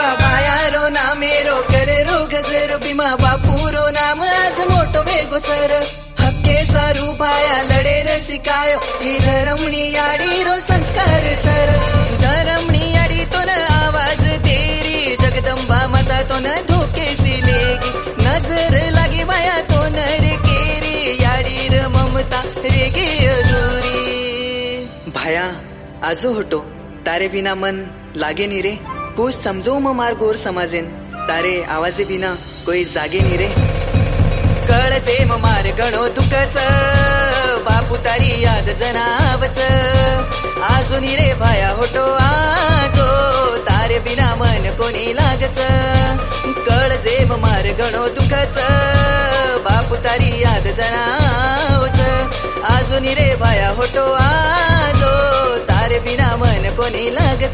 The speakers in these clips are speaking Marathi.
भायारो नामेरो करे रोग सर भीमा बापूरो नाम आज मोटो वेगो सर हक्के सारू भाया लडे रसिकायो ही धरमणी याडीरो संस्कार सर धरमणी याडी तो न आवाज तेरी जगदंबा माता तो न धोके सिलेगी नजर लागी भाया तो न रे केरी याडीर ममता रेगे अधूरी भाया आजो होटो तारे बिना मन लागे नी रे कोई समझो मार गोर समाजेन तारे आवाजे बिना कोई जागे नी रे कळजे मार गणो दुखच बापू तारी याद जनावच आजूनी रे भाया होटो आजो तारे बिना मन कोणी लागच कळजे मार गणो दुखच बापू तारी याद जनावच आजूनी रे भाया होटो आजो तारे बिना मन कोणी लागच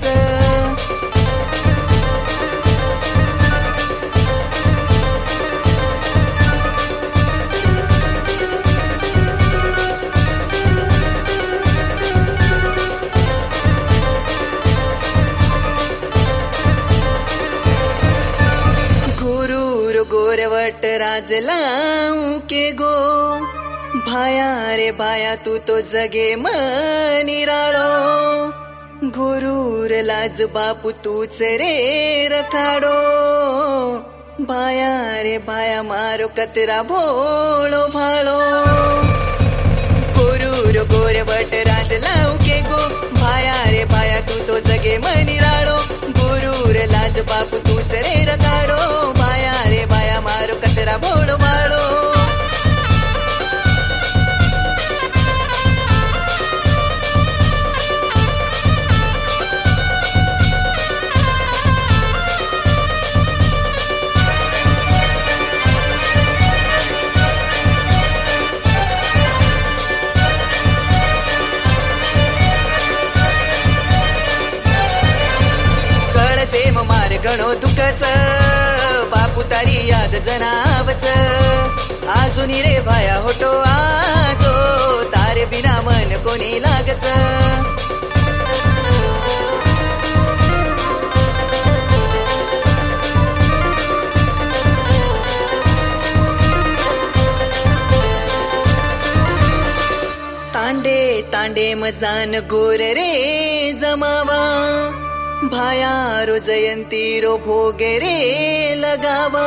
गोरवट राजलाऊ के गो भाया रे भाया तू तो जगे मनिराळो गुरूर लाज बापू तूच रे रखाडो भाया रे भाया मारो कतरा भोळो भाळो गुरूर गोरवट राजलाऊ के गो भाया रे भाया तू तो जगे मनिराळो गुरूर लाज बापू तूच रे रखाडो भाया रे भाया मारो कतरा भोळो भाळो मार गणो दुखच बापू तारी याद जनावच आजूनी रे भाया होटो आजो तारे बिना मन कोणी लागच तांडे तांडे मजान गोर रे जमावा भाया रो जयंती रो भोगे रे लगावा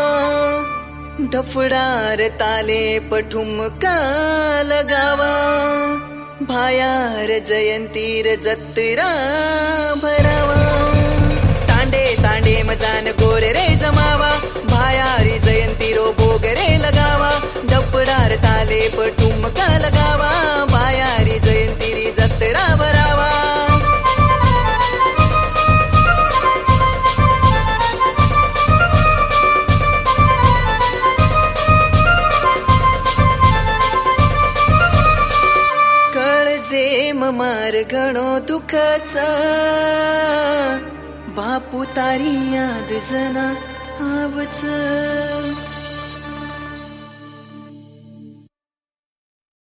डफडार ताले पठुमका लगावा भाया रे जयंती रे जत्रा भरावा तांडे तांडे मजान गोरे रे जमावा भाया रे जयंती रो भोगे रे लगावा डफडार ताले पठुमका लगावा भाया रे जयंती रे जत्रा भरावा मार गणो दुखच बापू तारी याद जना आवच